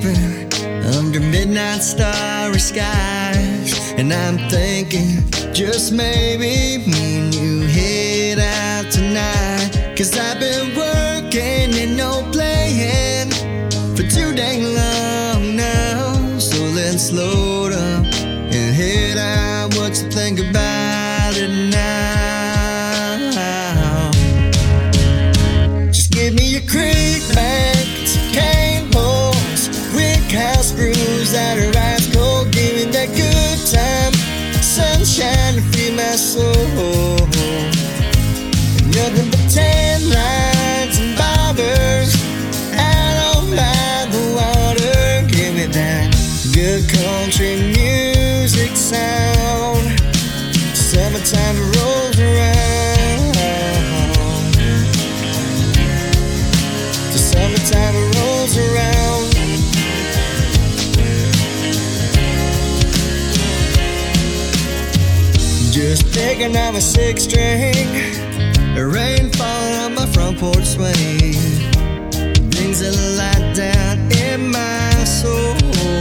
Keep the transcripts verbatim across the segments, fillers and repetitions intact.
sleeping under midnight starry skies, and I'm thinking just maybe me and you head out tonight. Cause I've been working and no playing for too dang long now. So let's slow down and head out. What you think about it now? Just give me a creek bank, some cane poles, brick house brews that are ice cold. Give me that good time, sunshine to feel my soul. Nothing but tan lines and bobbers out on by the water. Give me that good country music sound. Summertime rolls around. The summertime rolls around. Just picking up a six string, rain falling on my front porch swing brings a light down in my soul.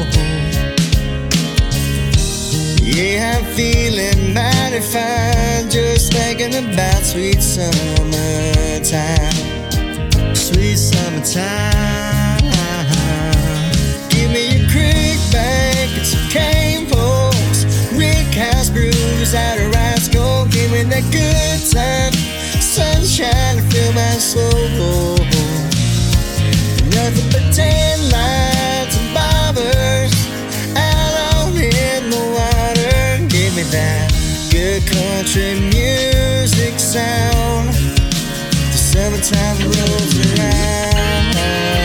Yeah, I'm feeling mighty fine, just thinking about sweet summertime. Sweet summertime. Give me a creek bank and some cane poles, brick house brews out of ice cold. Give me that good time, sunshine to fill my soul. Nothing but tan lines and bobbers out on in the water. Give me that good country music sound. The summertime rolls around.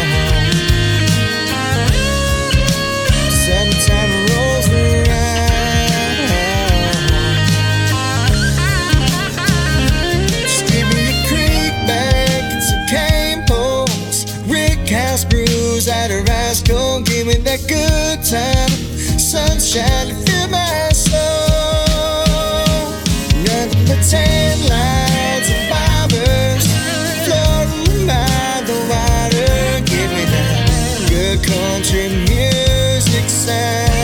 The summertime rolls around. House brews out of ice cold. Give me that good time, sunshine to fill my soul. Nothing but tan lines and bobbers floating by the water. Give me that good country music sound.